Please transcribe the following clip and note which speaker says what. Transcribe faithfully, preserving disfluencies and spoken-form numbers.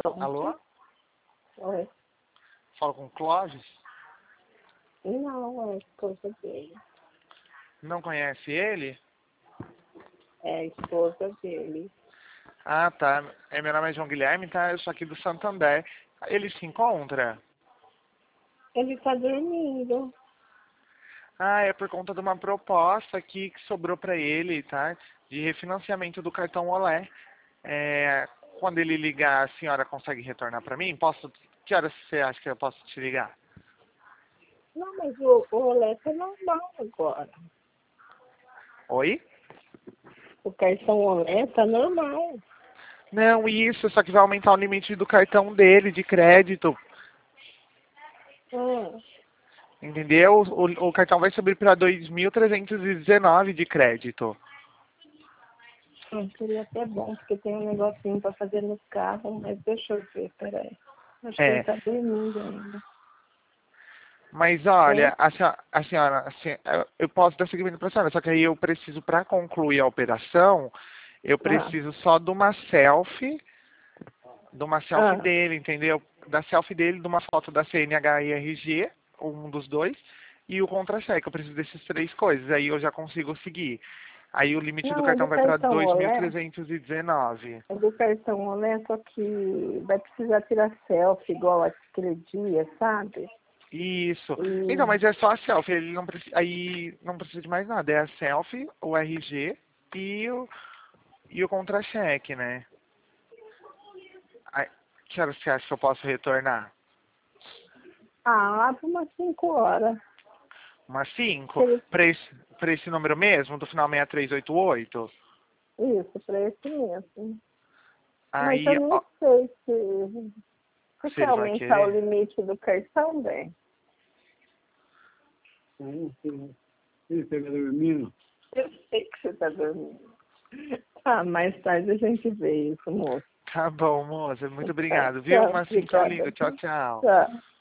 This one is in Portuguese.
Speaker 1: Alô?
Speaker 2: Oi.
Speaker 1: Falo com o Clóvis?
Speaker 2: Não, é a esposa dele.
Speaker 1: Não conhece ele?
Speaker 2: É a esposa dele.
Speaker 1: Ah, tá. É, meu nome é João Guilherme, tá? Eu sou aqui do Santander. Ele se encontra?
Speaker 2: Ele tá dormindo.
Speaker 1: Ah, é por conta de uma proposta aqui que sobrou para ele, tá? De refinanciamento do cartão Olé. É, quando ele ligar, a senhora consegue retornar para mim? Posso? Que horas você acha que eu posso te ligar?
Speaker 2: Não, mas o, o Olé tá normal agora.
Speaker 1: Oi?
Speaker 2: O cartão Olé tá normal.
Speaker 1: Não, isso, só que vai aumentar o limite do cartão dele de crédito.
Speaker 2: Hum.
Speaker 1: Entendeu? O, o cartão vai subir para dois mil trezentos e dezenove de crédito.
Speaker 2: Hum, seria até bom, porque tem um negocinho pra fazer no carro, mas deixa eu ver, peraí. Acho que ele
Speaker 1: É.
Speaker 2: tá dormindo ainda.
Speaker 1: Mas olha,
Speaker 2: É?
Speaker 1: a senhora, a senhora assim, eu- eu posso dar seguimento para a senhora, só que aí eu preciso, para concluir a operação, eu
Speaker 2: Ah,
Speaker 1: preciso só de uma selfie, de uma selfie
Speaker 2: ah.
Speaker 1: dele, entendeu? Da selfie dele, de uma foto da C N H e R G, um dos dois, e o contra-cheque. Eu preciso dessas três coisas, aí eu já consigo seguir. Aí o limite do
Speaker 2: Não, é
Speaker 1: cartão
Speaker 2: do
Speaker 1: vai para
Speaker 2: cartão
Speaker 1: dois mil
Speaker 2: Olé.
Speaker 1: trezentos e dezenove.
Speaker 2: É do cartão Olé, só que vai precisar tirar selfie igual aquele dia, sabe?
Speaker 1: Isso. Então,
Speaker 2: E
Speaker 1: mas é só a selfie, ele não precisa, aí não precisa de mais nada, é a selfie, o R G e o, e o contra-cheque, né? Aí, que horas você acha que eu posso retornar?
Speaker 2: ah, lá por umas cinco horas.
Speaker 1: Umas cinco?
Speaker 2: Ele-
Speaker 1: Para esse, pra esse número mesmo, do final seis três oito oito?
Speaker 2: Isso, para esse mesmo. Mas eu
Speaker 1: Aí,
Speaker 2: não
Speaker 1: ó,
Speaker 2: sei se. Você
Speaker 1: se
Speaker 2: quer
Speaker 1: ele vai
Speaker 2: aumentar o
Speaker 1: querer.
Speaker 2: limite do cartão, bem?
Speaker 3: Sim, sim. Sim, você está dormindo?
Speaker 2: Eu sei que você está dormindo. Tá, mais tarde a gente vê isso, moço.
Speaker 1: Tá bom, moça, muito
Speaker 2: Tá,
Speaker 1: obrigado, viu?
Speaker 2: tchau,
Speaker 1: Umas cinco eu
Speaker 2: obrigada.
Speaker 1: ligo. Tchau, tchau.
Speaker 2: Tchau.